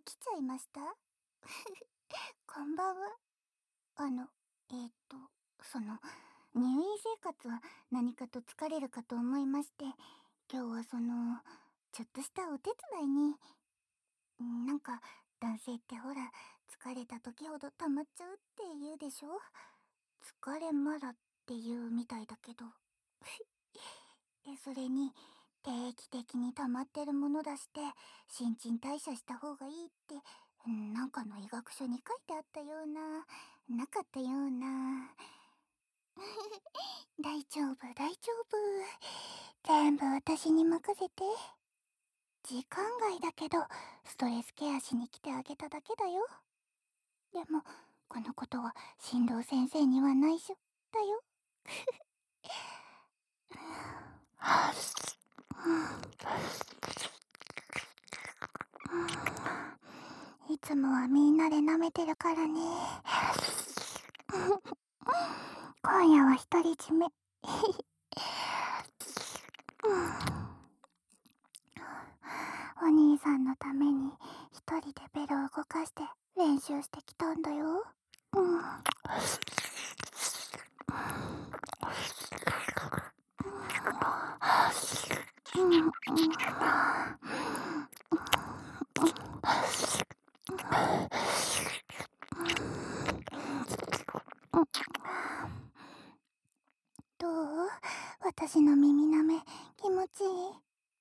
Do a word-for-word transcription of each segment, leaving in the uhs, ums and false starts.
起きちゃいました？こんばんは。あの、えーっと、その、入院生活は何かと疲れるかと思いまして、今日はその、ちょっとしたお手伝いに、んなんか、男性ってほら、疲れた時ほど溜まっちゃうって言うでしょ？疲れまらって言うみたいだけど。え、それに、定期的に溜まってるもの出して、新陳代謝した方がいいって、んなんかの医学書に書いてあったような、なかったような。大丈夫、大丈夫。全部私に任せて。時間外だけど、ストレスケアしに来てあげただけだよ。でも、このことは新藤先生には内緒だよ。いつもはみんなで舐めてるからね。今夜は独り占め。お兄さんのために一人でベロを動かして練習してきたんだよ。うん。うんうんどう？私の耳舐め気持ちいい？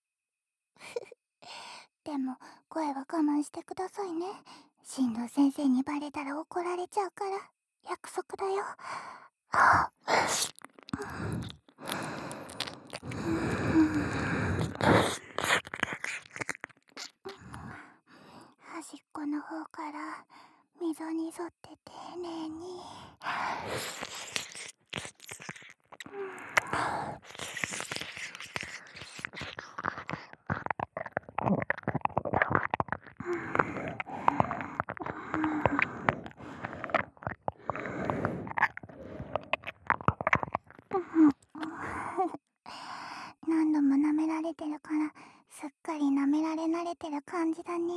でも声は我慢してくださいね。進藤先生にバレたら怒られちゃうから。約束だよ。端っこの方から溝に沿って丁寧に。何度も舐められてるからすっかり舐められ慣れてる感じだね。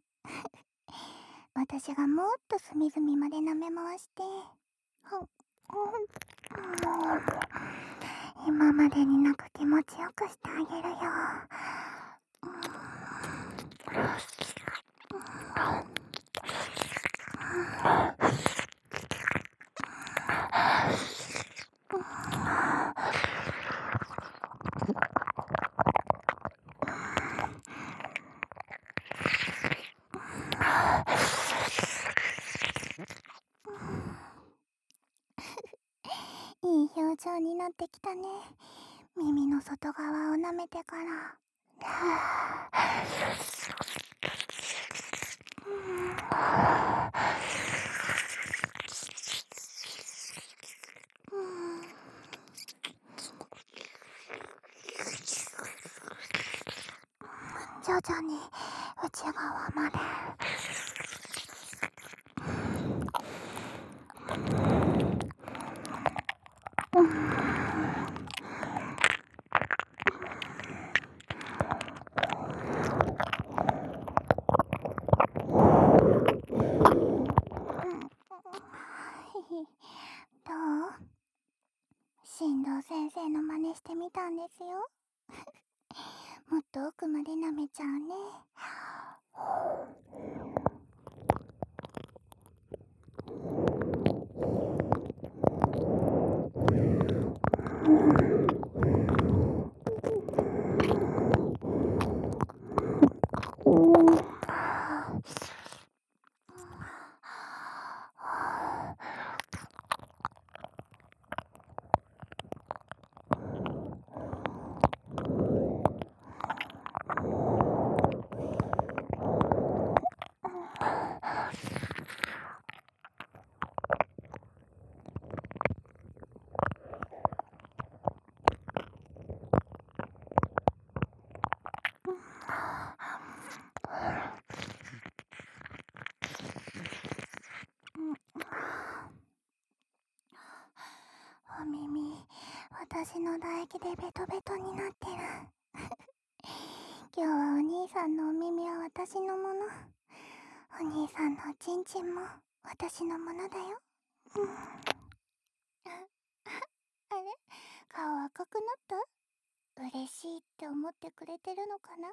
私がもっと隅々まで舐め回して、ほんうん今までになく気持ちよくしてあげるよ。いい表情になってきたね。耳の外側を舐めてから。徐々に内側まで。どう？進藤先生の真似してみたんですよ。もっと奥まで舐めちゃうね。お耳、私の唾液でベトベトになってる。今日はお兄さんのお耳は私のもの。 お兄さんのおちんちんも私のものだよ。うん、あれ、顔赤くなった？嬉しいって思ってくれてるのかな？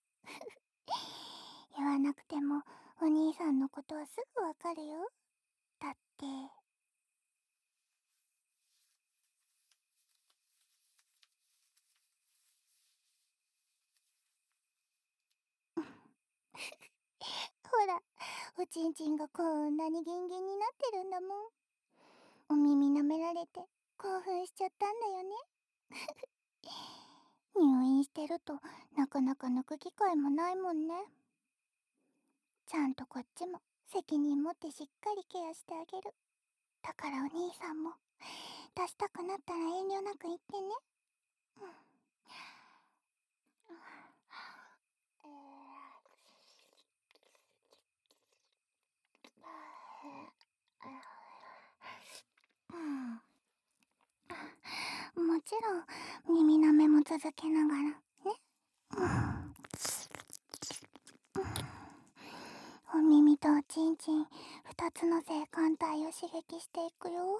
言わなくてもお兄さんのことはすぐわかるよ。だってほら、おちんちんがこんなにギンギンになってるんだもん。お耳舐められて興奮しちゃったんだよね。入院してるとなかなか抜く機会もないもんね。ちゃんとこっちも責任持ってしっかりケアしてあげる。だからお兄さんも出したくなったら遠慮なく言ってね。うん、えーうん、もちろん耳舐めも続けながらね。うん、お耳とおちんちんふたつの性感帯を刺激していくよ。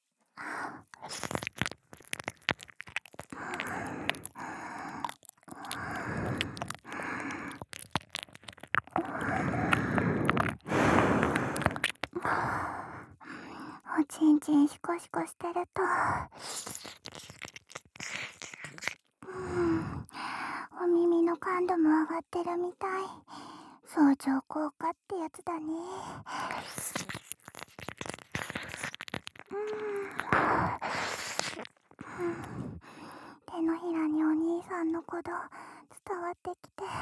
おちんちんシコシコしてると、うん、お耳の感度も上がってるみたい。相乗効果ってやつだね。うん、うん、手のひらにお兄さんの鼓動伝わってきて、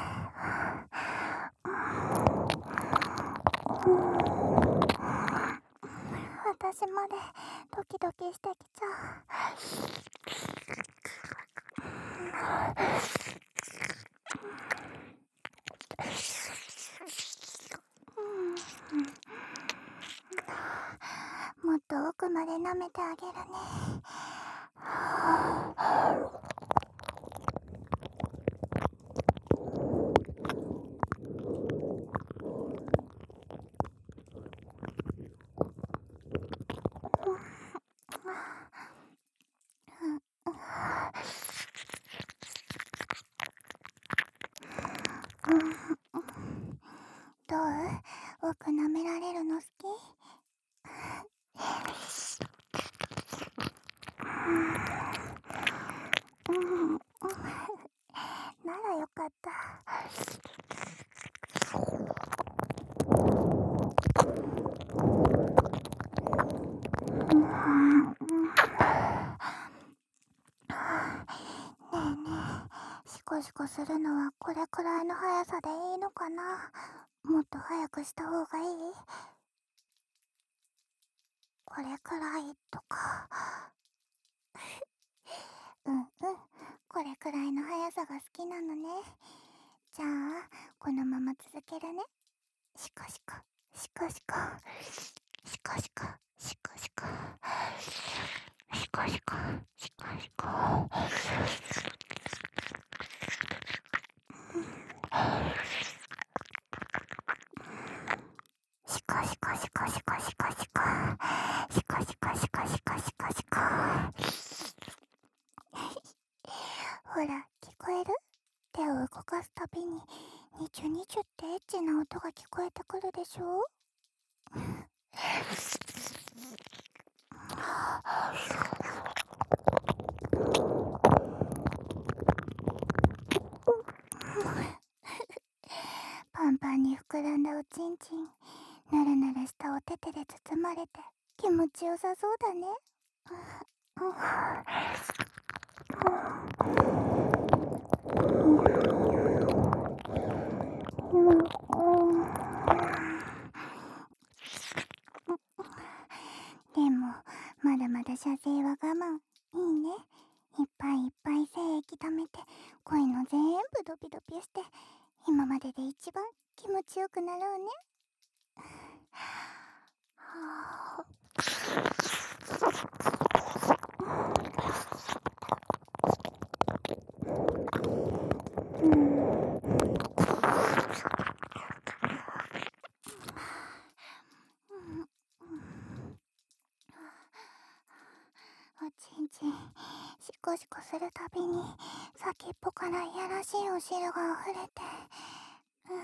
うん、私までドキドキしてきちゃう。うん、もっと奥まで舐めてあげるね。どう？奥舐められるの好き？うん、ならよかった。うん、ねえねえ、シコシコするのはこれくらいの速さでいいのかな？もっと速くした方がいい？これくらいとか。うんうん、これくらいの速さが好きなのね。じゃあこのまま続けるね。シコシコシコシコシコシコシコシコシコシコシコシコ、シコシコシコシコシコシコシコシコシコシコシコシコ。ほら聞こえる？手を動かすたびにニチュニチュってエッチな音が聞こえてくるでしょ？パンパンに膨らんだおちんちん、ぬるぬるしたお手手で包まれて気持ちよさそうだね。でもまだまだ射精は我慢。いいね。いっぱいいっぱい精液溜めて声の全部ドピドピして今までで一番気持ちよくなろうね。はあ、うん、 るたびに先っぽからいやらしいお汁が溢れて、うん、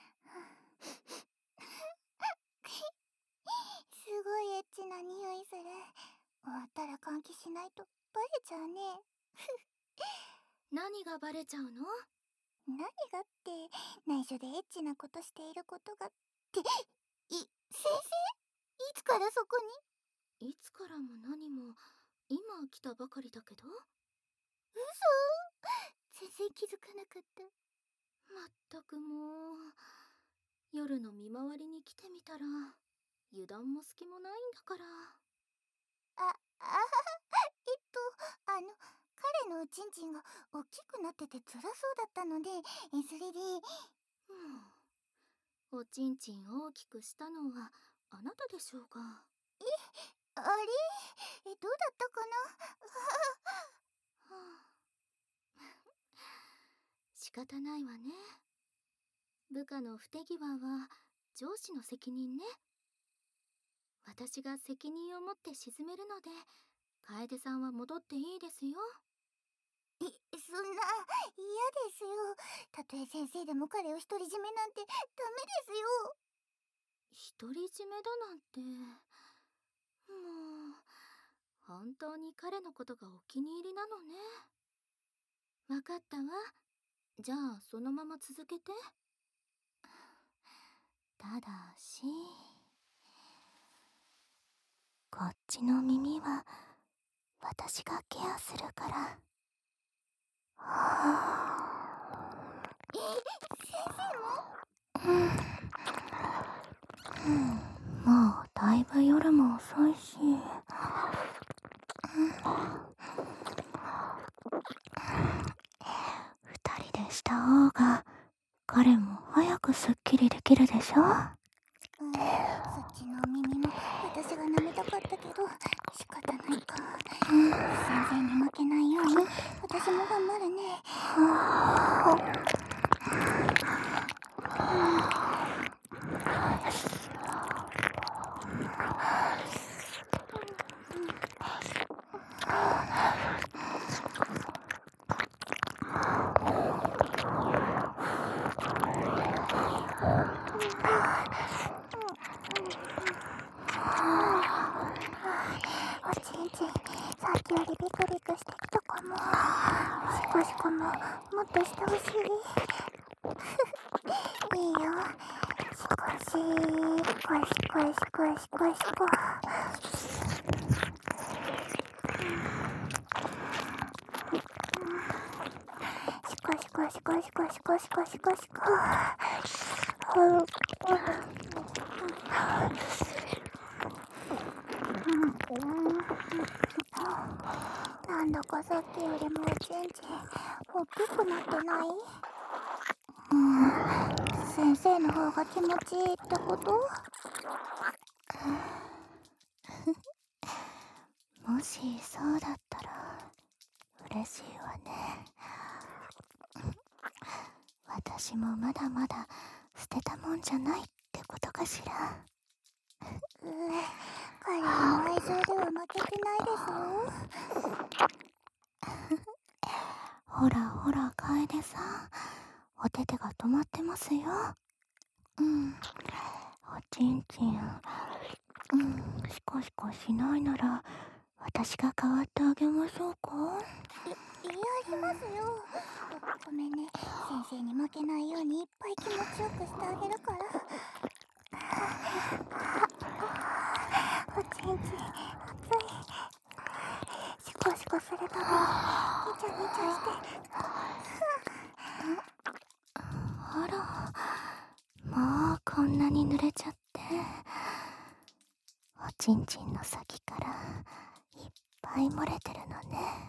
すごいエッチな匂いする。終わったら換気しないとバレちゃうね。 何がバレちゃうの？ 何がって、内緒でエッチなことしていることがって。い、先生、いつからそこに？いつからも何も、今来たばかりだけど。 嘘？全然気づかなかった。 まったくもう、夜の見回りに来てみたら油断も隙もないんだから。 あ、あえっと、あの、彼のおちんちんが大きくなってて辛そうだったので、えそれで。 うん、おちんちん大きくしたのはあなたでしょうが。 え、あれ、え、どうだったかな。 はあ、仕方ないわね。部下の不手際は上司の責任ね。私が責任を持って沈めるので、楓さんは戻っていいですよ。 え、そんな、嫌ですよ。たとえ先生でも彼を独り占めなんてダメですよ。 独り占めだなんて、もう本当に彼のことがお気に入りなのね。わかったわ。じゃあそのまま続けて。ただし、こっちの耳は私がケアするから。 え、先生も？うん、もうだいぶ夜も遅いし、二人でした方が彼も早くすっきりできるでしょ。 うん、そっちのお耳も私が舐めたかったけど仕方ないか。先生に負けないように私も頑張るね。おちんちん、さっきよりビクビクしてきたかも。シコシコももっとしてほしい。いいよ。シコシコシコシコシコシコシコ。シコシコシコシコシコシコシコシコ。なんだかさっきよりもおちんちん大きくなってない？うん、先生の方が気持ちいいってこと？ もしそうだったら嬉しいわね。私もまだまだ捨てたもんじゃないってことかしら。 うー、彼の愛情では負けてないですよ。 ほらほら楓さん、お手手が止まってますよ。うん、おちんちん、うん、シコシコしないなら私が代わってあげましょうか。 い、やりますよ。ごめんね、先生に負けないようにいっぱい気持ちよくしてあげるから。おちんちん熱い。シコシコするたびにイチャイチャして。 あら、もうこんなに濡れちゃって。おちんちんの先からいっぱい漏れてるのね。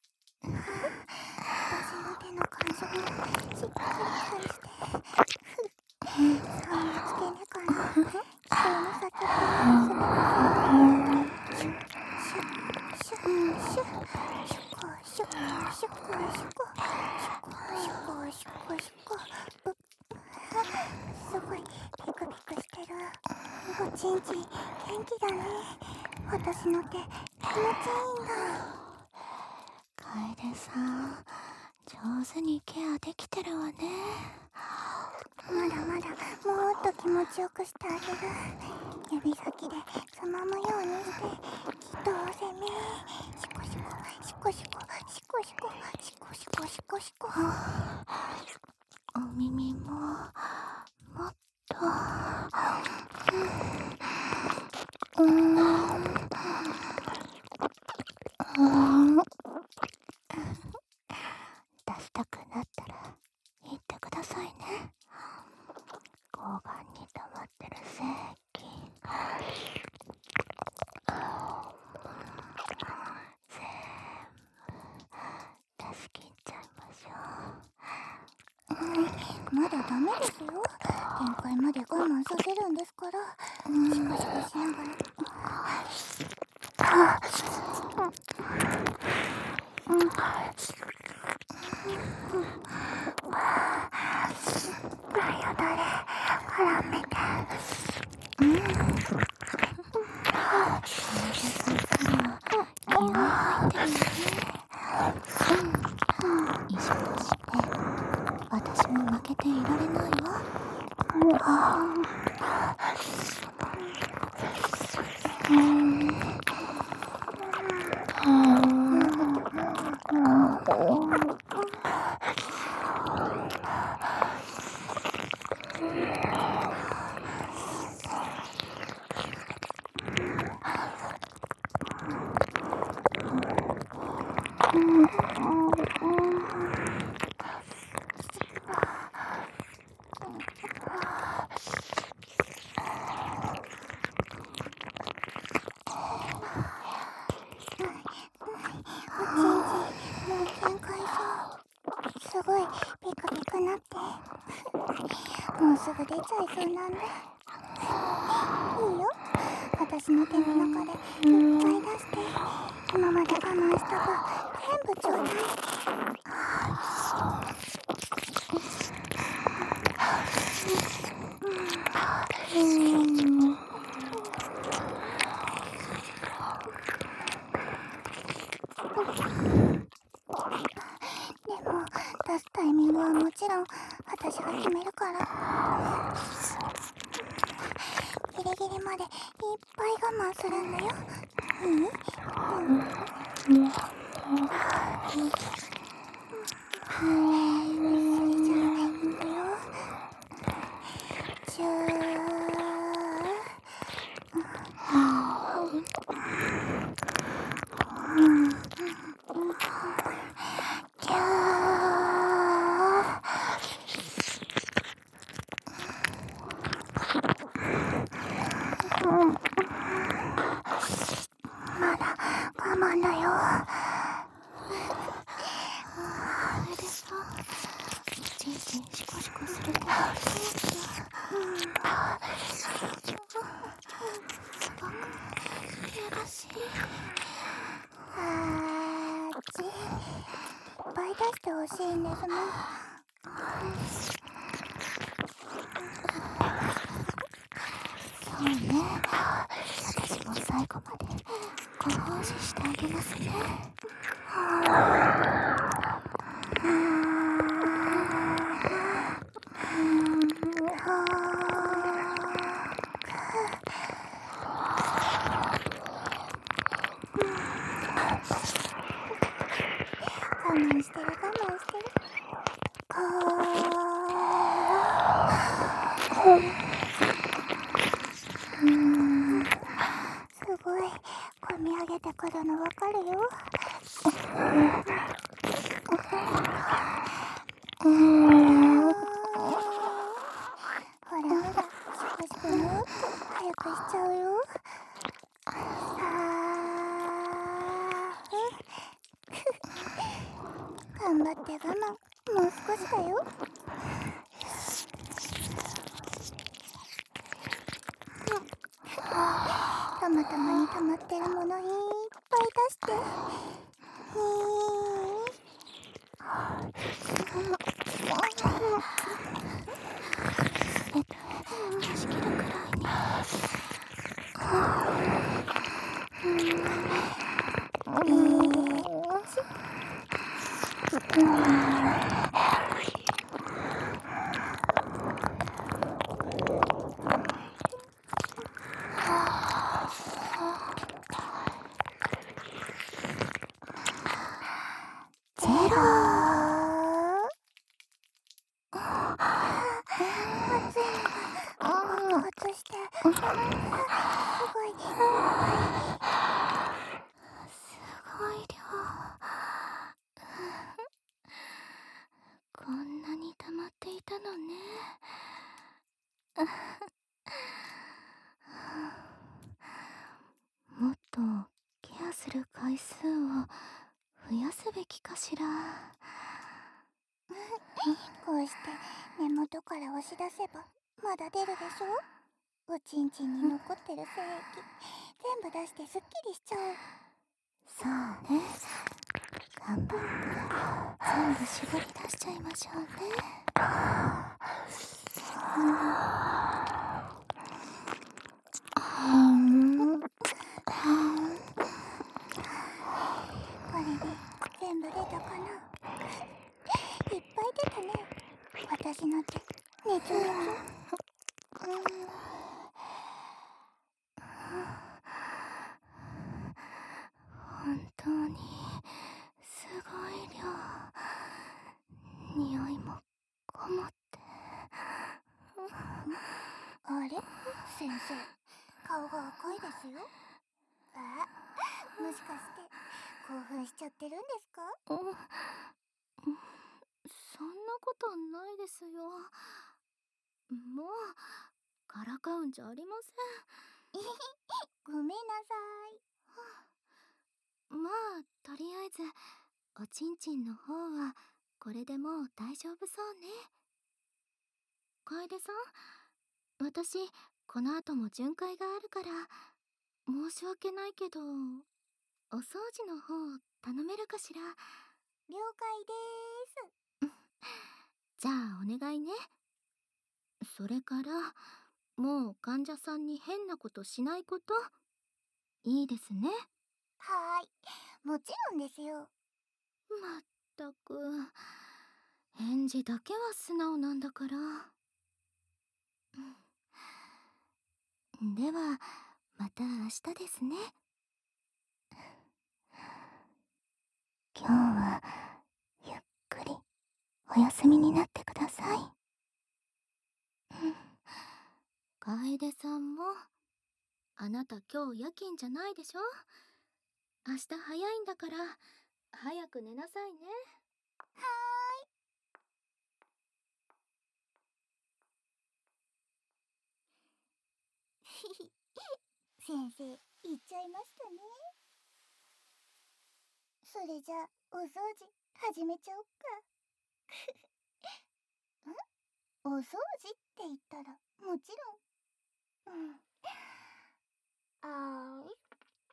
私の手の感触もしっかりして触りつけ根から額の先っぽまですべてシュッシュッシュッシュッシュコシュコシュコシュコシュコシュコシュコ。すごいピクピクしてる。おちんちん元気だね。私の手気持ちいいんだ。 楓さん、上手にケアできてるわね。 まだまだもっと気持ちよくしてあげる。指先でつまむようにしてきっと攻めシコシコシコシコシコシコシコシコシコシコ。 お耳ももっとうんうんうん出したくなったら言ってくださいね。睾丸に溜まってる精液全部出し切っちゃいましょう。まだダメですよ。限界まで我慢させるんですから。シコシコしながら。うん。だよだれ絡めて。うん。 気合入ってるよね。意地として私も負けていられないわ。 すごいピクピクなって、もうすぐ出ちゃいそうなんで。いいよ、私の手の中でいっぱい出して、今まで我慢した分全部ちょうだい。うんでも出すタイミングはもちろん私が決めるから。ギリギリまでいっぱい我慢するんだよ。いい？うん。それじゃあいくよ。じゅーまだ我慢だよ。 楓さん、ちんちんシコシコするけどすごくやらしい。 あーち、いっぱい出してほしいんですもん。 そうね、私も最後までご奉仕してあげますね。 我慢してる我慢してる。こーうんすごい込み上げてくるのわかるよ。うんほらほら、少しでもっと早くしちゃうよ。あー頑張って我慢、もう少しだよ。たまたまに溜まってるものいっぱい出して。 出し切るくらいに。 えーちゼロー。暑いのが爆発して、すごい、すごい量。こんなに溜まっていたのね。もっとケアする回数を増やすべきかしら。 こうして根元から押し出せばまだ出るでしょ。おちんちんに残ってる精液全部出してすっきりしちゃおう。 そうね。頑張って全部絞り出しちゃいましょうね。 これで全部出たかな。いっぱい出たね。私の手ねちょねちょ。 本当にすごい量。匂いもこもって。 あれ先生、顔が赤いですよ。あ、もしかして興奮しちゃってるんですか？ そんなことないですよ。もうからかうんじゃありません。 ごめんなさい。 まあとりあえずおちんちんの方はこれでもう大丈夫そうね。楓さん、私この後も巡回があるから申し訳ないけどお掃除の方頼めるかしら。 了解でーす。 じゃあお願いね。それからもう患者さんに変なことしないこと、いいですね。 はーい、もちろんですよ。 まったく返事だけは素直なんだから。ではまた明日ですね。今日はゆっくりお休みになってください。楓さんもあなた今日夜勤じゃないでしょ。明日早いんだから早く寝なさいね。 はーい。先生言っちゃいましたね。それじゃあお掃除始めちゃおっか。ん？お掃除って言ったらもちろん。うん。あーい。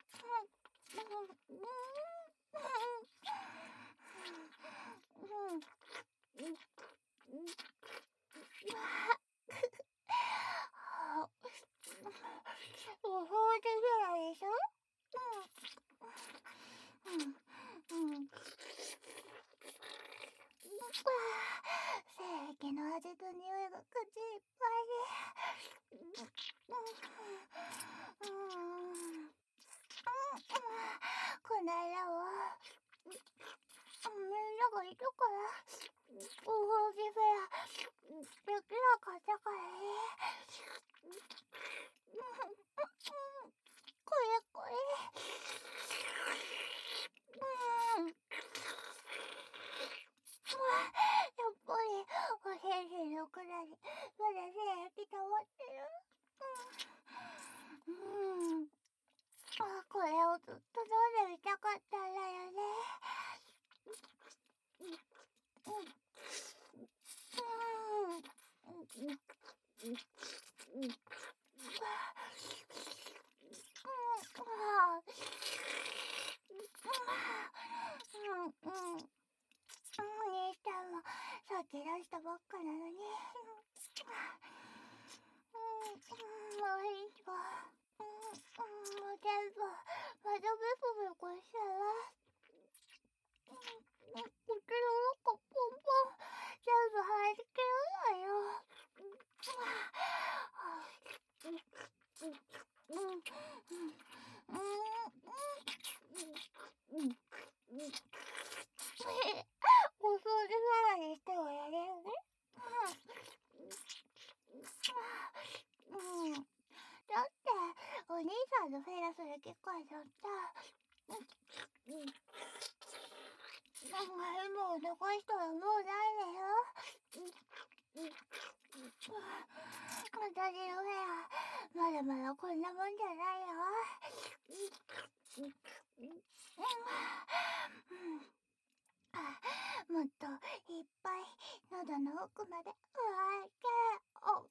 お掃除ぐらいでしょ。うん。うん。うん。精液の味と匂いが口いっぱいで。この間はみんながいたからお掃除フェアできなかったからね。これこれ。うん。やっぱりお先生のくらいまだ精液溜まってる。うん。あ、これをずっと飲んでみたかったんだよね。うん。うん。うん。お兄ちゃんもさっき出したばっかなのに。うん、もういいわ。うん、もう全部またブクブクしたわ。 口の中ポンポン全部入りきるわよ。うんうんうんうんうんお掃除さらにしてもやれるね。うん。だってお兄さんのフェラする機会だった。うん。もう残したらもうないでよ。私のフェラまだまだこんなもんじゃないよ。もっといっぱい喉の奥までうわけお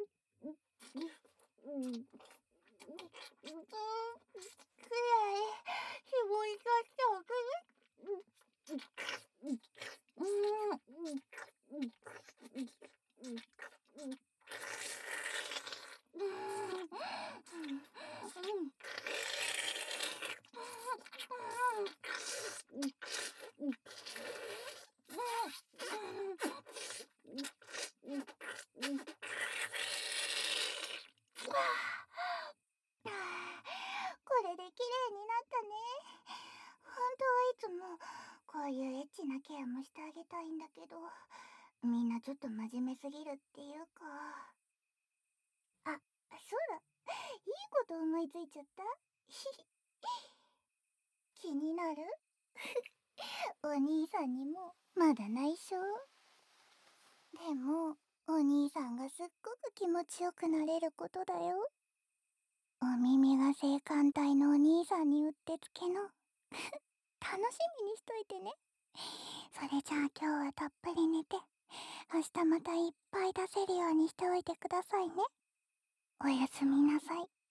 うんくらい絞り出しておくね。これで綺麗になったね。本当はいつもこういうエッチなケアもしてあげたいんだけど、みんなちょっと真面目すぎるっていうか。あ、そうだ。いいこと思いついちゃった。気になるお兄さんにもまだ内緒。でもお兄さんがすっごく気持ちよくなれることだよ。お耳が性感帯のお兄さんにうってつけの楽しみにしといてね。それじゃあ今日はたっぷり寝て、明日またいっぱい出せるようにしておいてくださいね。おやすみなさい。